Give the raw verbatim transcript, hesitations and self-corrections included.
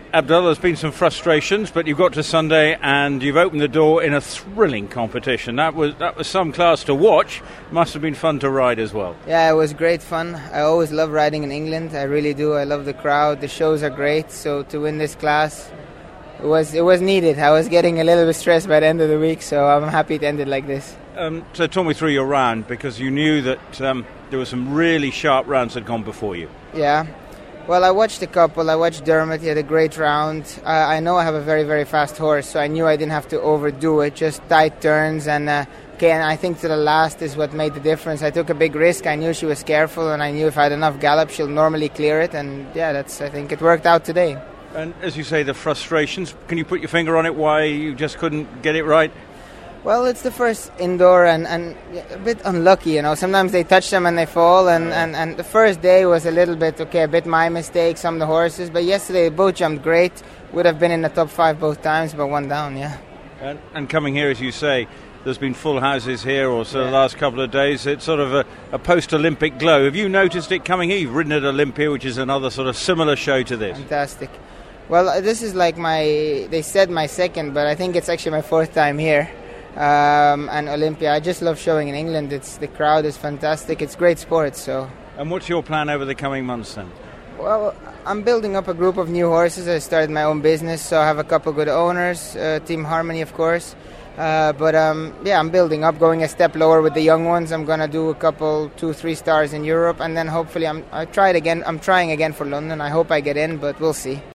Abdul, there's been some frustrations, but you've got to Sunday and you've opened the door in a thrilling competition. That was that was some class to watch. Must have been fun to ride as well. Yeah, it was great fun. I always love riding in England. I really do. I love the crowd. The shows are great. So to win this class, it was it was needed. I was getting a little bit stressed by the end of the week, so I'm happy to end it like this. Um, so talk me through your round, because you knew that um, there were some really sharp rounds that had gone before you. Yeah. Well, I watched a couple. I watched Dermot. He had a great round. Uh, I know I have a very, very fast horse, so I knew I didn't have to overdo it. Just tight turns, and uh, okay. And I think to the last is what made the difference. I took a big risk. I knew she was careful, and I knew if I had enough gallop, she'll normally clear it. And yeah, that's. I think it worked out today. And as you say, the frustrations. Can you put your finger on it? Why you just couldn't get it right? Well, it's the first indoor and, and a bit unlucky, you know. Sometimes they touch them and they fall, and, and, and the first day was a little bit, okay, a bit my mistake, some of the horses. But yesterday, they both jumped great. Would have been in the top five both times, but one down, yeah. And, and coming here, as you say, there's been full houses here also yeah. the last couple of days. It's sort of a, a post-Olympic glow. Have you noticed it coming here? You've ridden at Olympia, which is another sort of similar show to this. Fantastic. Well, this is like my, they said my second, but I think it's actually my fourth time here. Um, and Olympia, I just love showing in England. It's the crowd is fantastic. It's great sport. So. And what's your plan over the coming months then? Well, I'm building up a group of new horses. I started my own business, so I have a couple good owners. Uh, Team Harmony, of course. Uh, but um, yeah, I'm building up, going a step lower with the young ones. I'm gonna do a couple, two, three stars in Europe, and then hopefully I'm. I tried again. I'm trying again for London. I hope I get in, but we'll see.